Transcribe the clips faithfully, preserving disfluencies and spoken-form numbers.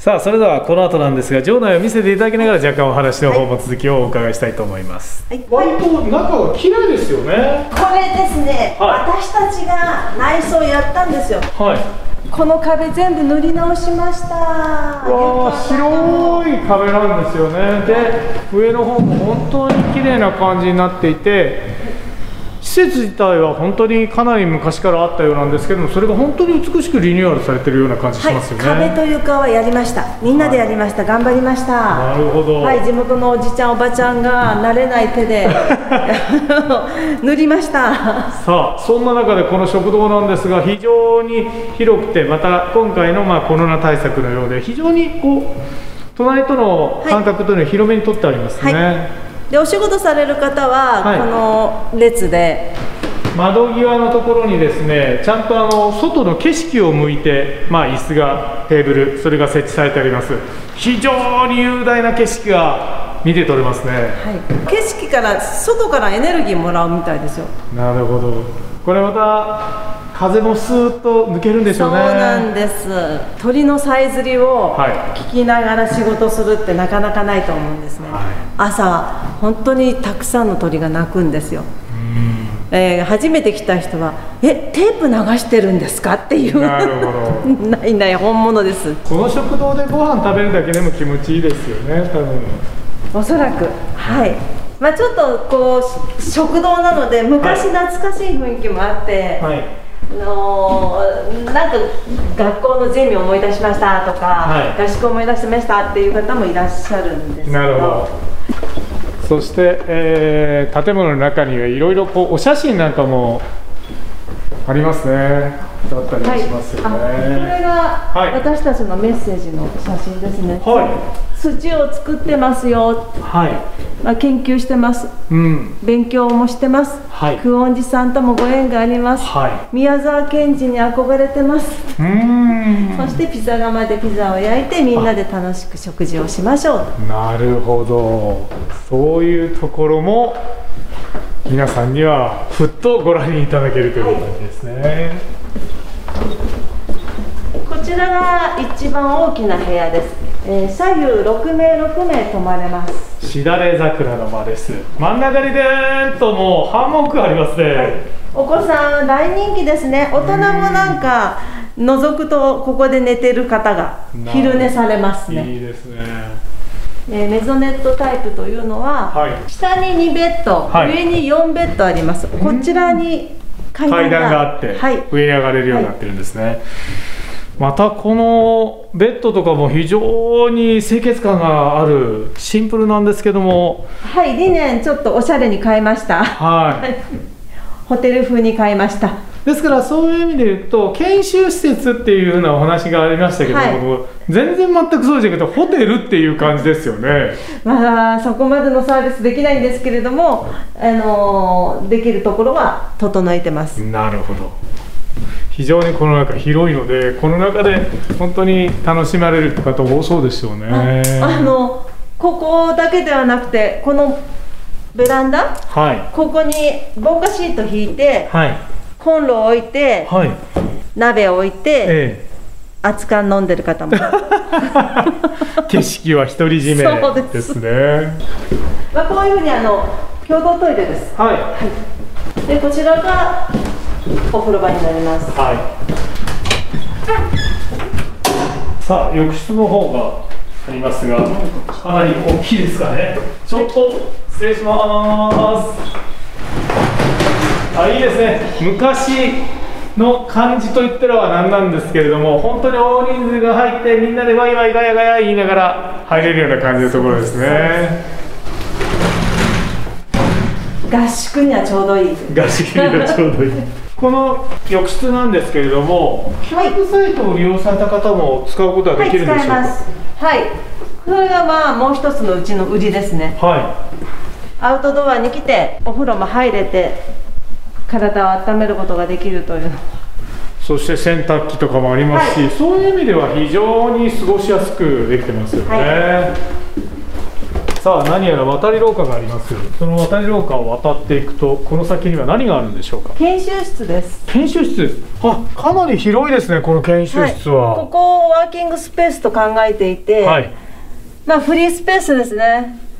さあそれではこの後なんですが、場内を見せていただきながら若干お話の方も続きをお伺いしたいと思います。 はい、 割と中が綺麗ですよね。 これですね、はい、私たちが内装やったんですよ。はい。この壁全部塗り直しました。 わあ、白い壁なんですよね。で、上の方も本当に綺麗な感じになっていて、施設自体は本当にかなり昔からあったようなんですけども、それが本当に美しくリニューアルされているような感じしますよね。 はい、壁と床はやりました。みんなでやりました。頑張りました。 なるほど。 はい、地元のおじちゃんおばちゃんが慣れない手で塗りました。 さあそんな中でこの食堂なんですが、非常に広くて、また今回のまあコロナ対策のようで非常にこう隣との間隔というのを広めにとってありますね。はいはい、 でお仕事される方は、はい、この列で窓際のところにですね、ちゃんとあの外の景色を向いて、まあ、椅子がテーブルそれが設置されてあります。非常に雄大な景色が見て取れますね。はい、 景色から外からエネルギーもらうみたいですよ。 なるほど。これまた風もスーッと抜けるんでしょうね。 そうなんです。鳥のさえずりを聞きながら仕事するってなかなかないと思うんですね。はい、朝本当にたくさんの鳥が鳴くんですよ。えー、初めて来た人は「えテープ流してるんですか?」っていう。なるほど。ないない、本物です。 この食堂でご飯食べるだけでも気持ちいいですよね、多分。 おそらく、はい。まあちょっとこう食堂なので昔懐かしい雰囲気もあって、はい、あのー、なんか学校のゼミを思い出しましたとか、はい、合宿を思い出しましたっていう方もいらっしゃるんですけど。なるほど。 そして、えー、建物の中にはいろいろこうお写真なんかもありますね。だったりしますよね。はい、 これが私たちのメッセージの写真ですね。はい。土を作ってますよ。はい。まあ研究してます。うん。勉強もしてます。はい。久遠寺さんともご縁があります。はい。宮沢賢治に憧れてます。うん。そしてピザ窯でピザを焼いてみんなで楽しく食事をしましょう。 なるほど。そういうところも皆さんにはふっとご覧いただけるという感じですね。はい、 こちらが一番大きな部屋です。えー、左右ろくめいろくめい泊まれます。 しだれ桜の間です。真ん中にでーんともうハンモックありますね。はい、 お子さん大人気ですね。大人もなんか覗くとここで寝てる方が昼寝されますね。 いいですね。 えー、メゾネットタイプというのは、はい、下ににベッド、はい、上によんベッドあります。こちらに階段 が, 階段があって、はい、上に上がれるようになってるんですね。はい、またこのベッドとかも非常に清潔感がある、シンプルなんですけども、 はい、リネンちょっとおしゃれに変えました。はい、ホテル風に変えました。 ですからそういう意味で言うと研修施設っていうようなお話がありましたけども、はい、全然全くそうじゃなくてホテルっていう感じですよね。 まあそこまでのサービスできないんですけれども、あのできるところは整えてます。 なるほど。非常にこの中広いので、この中で本当に楽しまれる方多そうですよね。 あのここだけではなくて、このベランダ、はい、ここに防火シート引いて、はい、コンロを置いて、はい、鍋を置いて、ええ、熱燗飲んでる方も景色は独り占めですね。 まあこういうふうにあの共同トイレです。はい、はい、でこちらがお風呂場になります。はい、 さあ浴室の方がありますが、かなり大きいですかね。ちょっと失礼します。あ、いいですね。昔の感じといったらは何なんですけれども、本当に大人数が入ってみんなでワイワイガヤガヤ言いながら入れるような感じのところですね。 合宿にはちょうどいい。 合宿にはちょうどいい。この浴室なんですけれども、キャンプサイトを利用された方も使うことはできるんでしょうか。はい、使えます。 はい、それがまあもう一つのうちの売りですね。はい、アウトドアに来てお風呂も入れて体を温めることができるという。 そして洗濯機とかもありますし、はい、そういう意味では非常に過ごしやすくできてますよね。はい、ささあ何やら渡り廊下があります。その渡り廊下を渡っていくとこの先には何があるんでしょうか。 研修室です。 研修室、あ、かなり広いですねこの研修室は、 はい、ここをワーキングスペースと考えていて、はい、まあフリースペースですね。うん、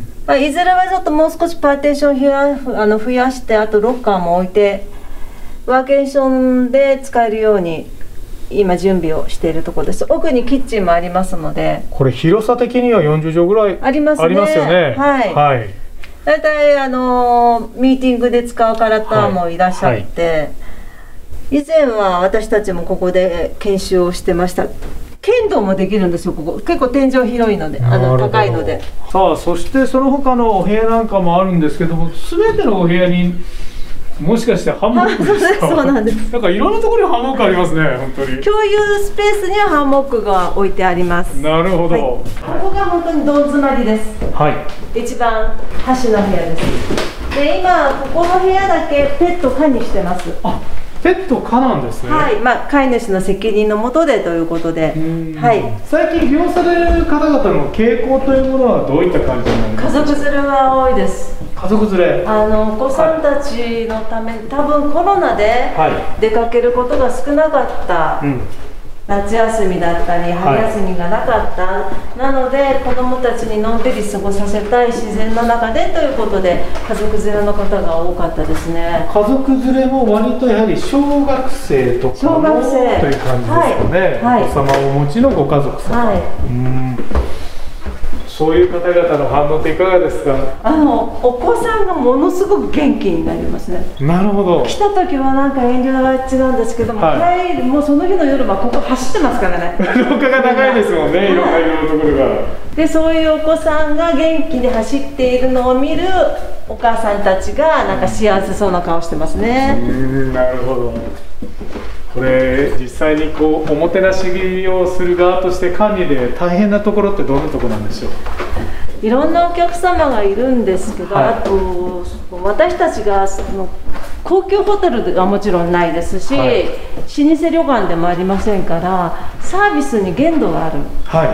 まあ、いずれはちょっともう少しパーテーションを増や、あの増やして、あとロッカーも置いてワーケーションで使えるように今準備をしているところです。奥にキッチンもありますので、 これ広さ的にはよんじゅうじょうぐらいありますね。ありますよね。はい、はい、 だいたいあのミーティングで使う方もいらっしゃって、はいはい、以前は私たちもここで研修をしてました。剣道もできるんですよ。ここ結構天井広いので、あの高いので。 さあ、そしてその他のお部屋なんかもあるんですけども、全てのお部屋にもしかしてハンモックですか？ そうなんです。 なんかいろんなところにハンモックありますね、本当に。 共有スペースにはハンモックが置いてあります。 なるほど。はい、ここが本当にどん詰まりです。はい。一番端の部屋です。で、今ここの部屋だけペット可にしてます。 あ、ペット可なんですね。 はい。まあ飼い主の責任の下でということで。はい。 最近利用される方々の傾向というものはどういった感じになりますか？ 家族連れが多いです。 家族連れ、 あのお子さんたちのために、多分コロナで出かけることが少なかった、はい、うん、夏休みだったり春休みがなかった、はい、なので子どもたちにのんびり過ごさせたい自然の中でということで家族連れの方が多かったですね。 家族連れも割とやはり小学生とか小学生という感じですかね、はい、お子様をお持ちのご家族様、はい、うん、そういう方々の反応っていかがですか？ あのお子さんがものすごく元気になりますね。 なるほど。 来た時はなんか遠慮が違うんですけども、はい、もうその日の夜はここ走ってますからね。 廊下が長いですもんね、いろんな色のところが。 で、そういうお子さんが元気で走っているのを見るお母さんたちがなんか幸せそうな顔してますね。 うん、なるほど。これ実際にこうおもてなしをする側として管理で大変なところってどんなところなんでしょう？ いろんなお客様がいるんですけど、はい、あと私たちがその高級ホテルはもちろんないですし、はい、老舗旅館でもありませんからサービスに限度がある、はい、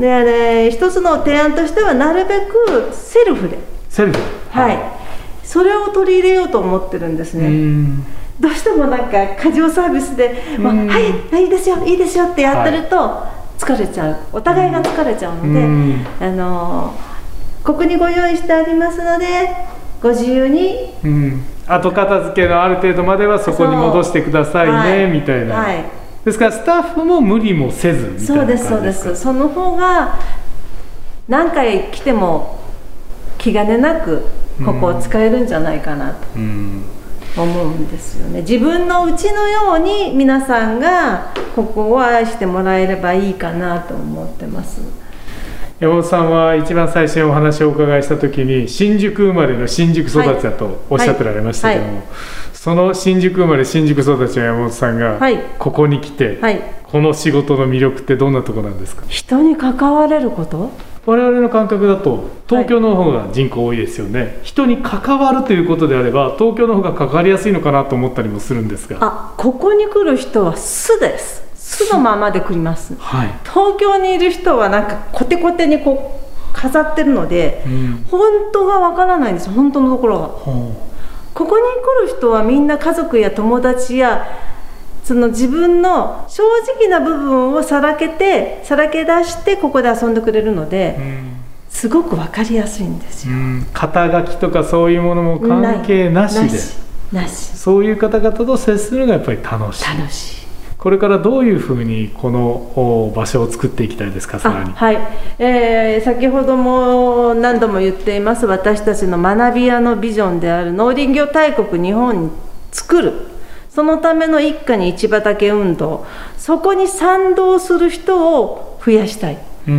で、ね、一つの提案としてはなるべくセルフでセルフ、 はい、それを取り入れようと思ってるんですね。うん、どうしてもなんか過剰サービスで「まあ、はい、いいですよいいですよ」ってやってると疲れちゃう、お互いが疲れちゃうので、あのここにご用意してありますのでご自由に、うん、後片付けのある程度まではそこに戻してくださいね、はい、みたいな、はい、ですからスタッフも無理もせずみたいな感じですか？ そうですそうです。その方が何回来ても気兼ねなくここを使えるんじゃないかなと、うん、思うんですよね。自分の家のように皆さんがここを愛してもらえればいいかなと思ってます。 山本さんは一番最初にお話をお伺いした時に新宿生まれの新宿育ちだとおっしゃってられましたけども、はいはい、その新宿生まれ新宿育ちの山本さんがここに来て、はい、この仕事の魅力ってどんなところなんですか？ 人に関われること。 我々の感覚だと東京の方が人口多いですよね、はい、人に関わるということであれば東京の方が関わりやすいのかなと思ったりもするんですが、 あ、ここに来る人は素です。素のままで来ます、はい、東京にいる人はなんかコテコテにこう飾ってるので、うん、本当がわからないんです。本当のところが、ここに来る人はみんな家族や友達やその自分の正直な部分をさらけてさらけ出してここで遊んでくれるので、うん、すごく分かりやすいんですよ、うん、 肩書きとかそういうものも関係なしで、なしなし、そういう方々と接するのがやっぱり楽しい。 楽しい。 これからどういうふうにこの場所を作っていきたいですか？さらに、 はい、えー、先ほども何度も言っています私たちの学び屋のビジョンである農林業大国日本に作る、そのための一家に一畑運動、そこに賛同する人を増やしたい。うん、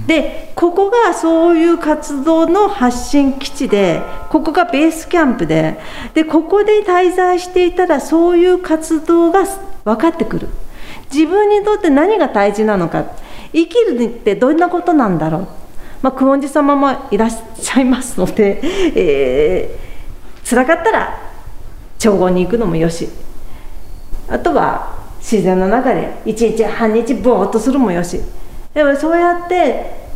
でここがそういう活動の発信基地で、ここがベースキャンプで、でここで滞在していたらそういう活動が分かってくる。自分にとって何が大事なのか、生きるってどんなことなんだろう、まあ、久遠寺様もいらっしゃいますので、えー、辛かったら長言に行くのもよし、あとは自然の中で一日半日ぼーっとするもよし、でもそうやって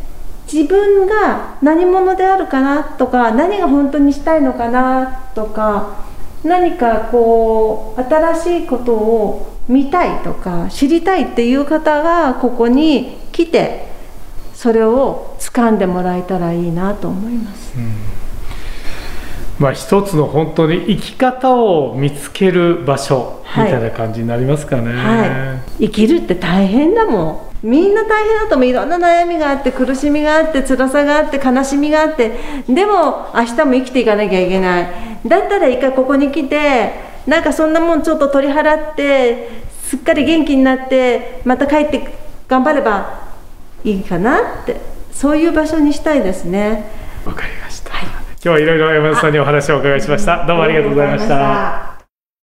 自分が何者であるかなとか、何が本当にしたいのかなとか、何かこう新しいことを見たいとか知りたいっていう方がここに来て、それを掴んでもらえたらいいなと思います。うん、 まあ、一つの本当に生き方を見つける場所みたいな感じになりますかね。 はいはい、生きるって大変だもん。みんな大変だと思う。いろんな悩みがあって、苦しみがあって、辛さがあって、悲しみがあって、でも明日も生きていかなきゃいけない。だったら一回ここに来て、なんかそんなもんちょっと取り払ってすっかり元気になってまた帰って頑張ればいいかなって、そういう場所にしたいですね。 わかりました。はい、今日はいろいろ山田さんにお話をお伺いしました。どうもありがとうございました。